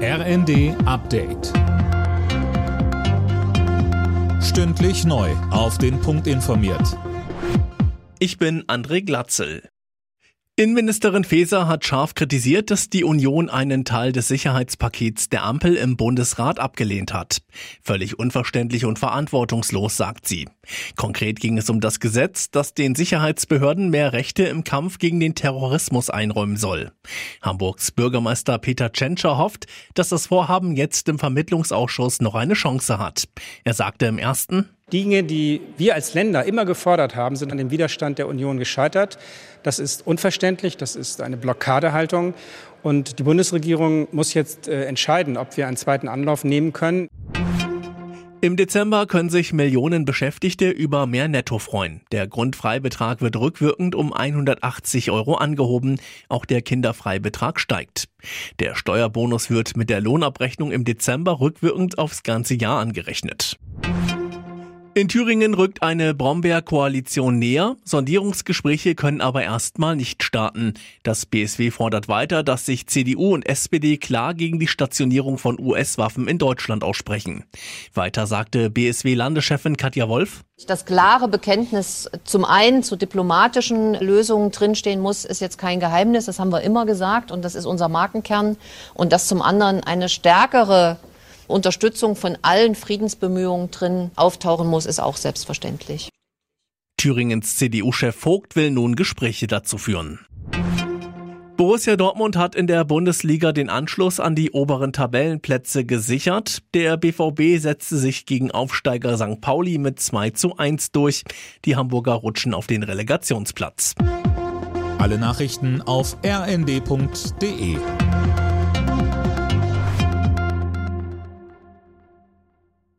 RND Update. Stündlich neu auf den Punkt informiert. Ich bin André Glatzel. Innenministerin Faeser hat scharf kritisiert, dass die Union einen Teil des Sicherheitspakets der Ampel im Bundesrat abgelehnt hat. Völlig unverständlich und verantwortungslos, sagt sie. Konkret ging es um das Gesetz, das den Sicherheitsbehörden mehr Rechte im Kampf gegen den Terrorismus einräumen soll. Hamburgs Bürgermeister Peter Tschentscher hofft, dass das Vorhaben jetzt im Vermittlungsausschuss noch eine Chance hat. Er sagte im ersten: Dinge, die wir als Länder immer gefordert haben, sind an dem Widerstand der Union gescheitert. Das ist unverständlich, das ist eine Blockadehaltung. Und die Bundesregierung muss jetzt entscheiden, ob wir einen zweiten Anlauf nehmen können. Im Dezember können sich Millionen Beschäftigte über mehr Netto freuen. Der Grundfreibetrag wird rückwirkend um 180 € angehoben. Auch der Kinderfreibetrag steigt. Der Steuerbonus wird mit der Lohnabrechnung im Dezember rückwirkend aufs ganze Jahr angerechnet. In Thüringen rückt eine Brombeer-Koalition näher. Sondierungsgespräche können aber erstmal nicht starten. Das BSW fordert weiter, dass sich CDU und SPD klar gegen die Stationierung von US-Waffen in Deutschland aussprechen. Weiter sagte BSW-Landeschefin Katja Wolf: Das klare Bekenntnis zum einen zu diplomatischen Lösungen drinstehen muss, ist jetzt kein Geheimnis. Das haben wir immer gesagt und das ist unser Markenkern. Und dass zum anderen eine stärkere Unterstützung von allen Friedensbemühungen drin auftauchen muss, ist auch selbstverständlich. Thüringens CDU-Chef Vogt will nun Gespräche dazu führen. Borussia Dortmund hat in der Bundesliga den Anschluss an die oberen Tabellenplätze gesichert. Der BVB setzte sich gegen Aufsteiger St. Pauli mit 2:1 durch. Die Hamburger rutschen auf den Relegationsplatz. Alle Nachrichten auf rnd.de.